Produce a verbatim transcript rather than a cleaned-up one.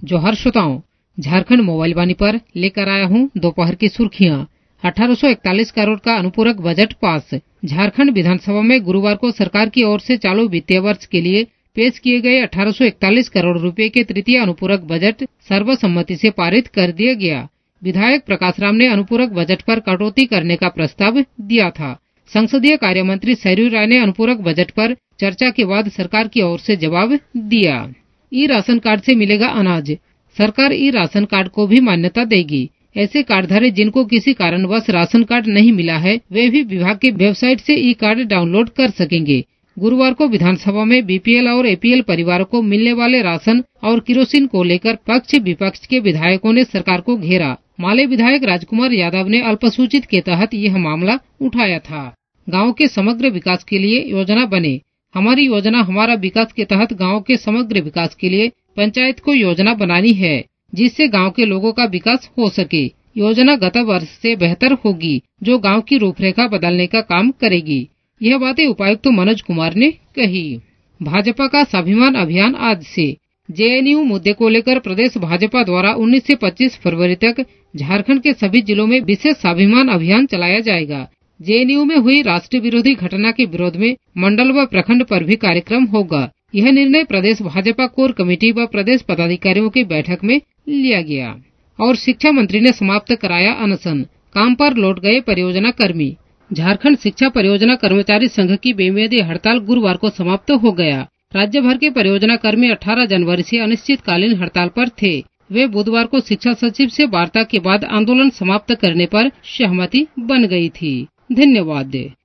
जोहार श्रोताओं, झारखंड मोबाइल वाणी पर लेकर आया हूं दोपहर की सुर्खियां। अठारह सौ इकतालीस करोड़ का अनुपूरक बजट पास। झारखंड विधानसभा में गुरुवार को सरकार की ओर से चालू वित्तीय वर्ष के लिए पेश किए गए अठारह सौ इकतालीस करोड़ रुपए के तृतीय अनुपूरक बजट सर्वसम्मति से पारित कर दिया गया। विधायक प्रकाश राम ने अनुपूरक बजट पर कटौती करने का प्रस्ताव दिया था। संसदीय कार्य मंत्री सरयू राय ने अनुपूरक बजट पर चर्चा के बाद सरकार की ओर से जवाब दिया। ई राशन कार्ड से मिलेगा अनाज। सरकार ई राशन कार्ड को भी मान्यता देगी। ऐसे कार्डधारी जिनको किसी कारणवश राशन कार्ड नहीं मिला है, वे भी विभाग के वेबसाइट से ई कार्ड डाउनलोड कर सकेंगे। गुरुवार को विधानसभा में बीपीएल और एपीएल परिवारों को मिलने वाले राशन और किरोसिन को लेकर पक्ष विपक्ष के विधायकों ने सरकार को घेरा। माले विधायक राजकुमार यादव ने अल्पसूचित के तहत यह मामला उठाया था। गाँव के समग्र विकास के लिए योजना बने। हमारी योजना हमारा विकास के तहत गांव के समग्र विकास के लिए पंचायत को योजना बनानी है, जिससे गांव के लोगों का विकास हो सके। योजना गत वर्ष से बेहतर होगी, जो गांव की रूपरेखा बदलने का काम करेगी। यह बातें उपायुक्त मनोज कुमार ने कही। भाजपा का स्वाभिमान अभियान आज से। जेएनयू मुद्दे को लेकर प्रदेश भाजपा द्वारा उन्नीस से पच्चीस फरवरी तक झारखंड के सभी जिलों में विशेष स्वाभिमान अभियान चलाया जाएगा। जेएनयू में हुई राष्ट्र विरोधी घटना के विरोध में मंडल व प्रखंड पर भी कार्यक्रम होगा। यह निर्णय प्रदेश भाजपा कोर कमेटी व प्रदेश पदाधिकारियों की बैठक में लिया गया। और शिक्षा मंत्री ने समाप्त कराया अनशन। काम पर लौट गए परियोजना कर्मी। झारखंड शिक्षा परियोजना कर्मचारी संघ की बेमियादी हड़ताल गुरुवार को समाप्त हो गया। राज्य भर के परियोजना कर्मी अठारह जनवरी से अनिश्चितकालीन हड़ताल पर थे। वे बुधवार को शिक्षा सचिव से वार्ता के बाद आंदोलन समाप्त करने पर सहमति बन गई थी। धन्यवाद।